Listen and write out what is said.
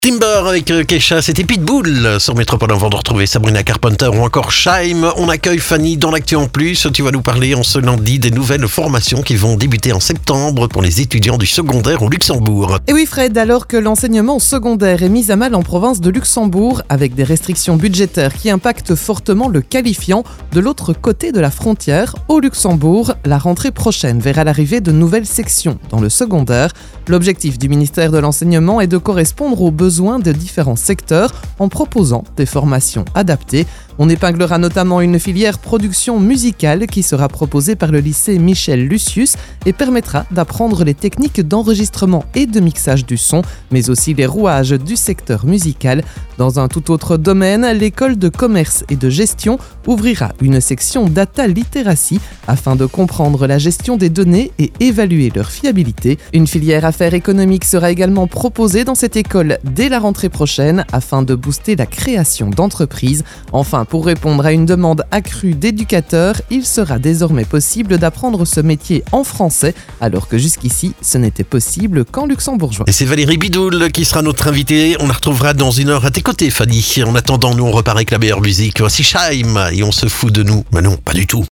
Timber avec Kesha, c'était Pitbull sur Métropole avant de retrouver Sabrina Carpenter ou encore Shaim. On accueille Fanny dans l'actu en plus. Tu vas nous parler en ce lundi des nouvelles formations qui vont débuter en septembre pour les étudiants du secondaire au Luxembourg. Et oui Fred, alors que l'enseignement secondaire est mis à mal en province de Luxembourg avec des restrictions budgétaires qui impactent fortement le qualifiant, de l'autre côté de la frontière, au Luxembourg, la rentrée prochaine verra l'arrivée de nouvelles sections dans le secondaire. L'objectif du ministère de l'Enseignement est de correspondre aux besoins de différents secteurs en proposant des formations adaptées. On épinglera notamment une filière production musicale qui sera proposée par le lycée Michel Lucius et permettra d'apprendre les techniques d'enregistrement et de mixage du son, mais aussi les rouages du secteur musical. Dans un tout autre domaine, l'école de commerce et de gestion ouvrira une section Data Literacy afin de comprendre la gestion des données et évaluer leur fiabilité. Une filière affaires économiques sera également proposée dans cette école dès la rentrée prochaine afin de booster la création d'entreprises. Enfin, pour répondre à une demande accrue d'éducateurs, il sera désormais possible d'apprendre ce métier en français, alors que jusqu'ici, ce n'était possible qu'en luxembourgeois. Et c'est Valérie Bidoul qui sera notre invitée. On la retrouvera dans une heure à tes côtés, Fanny. En attendant, nous, on repart avec la meilleure musique. Voici Shaim et on se fout de nous. Mais non, pas du tout.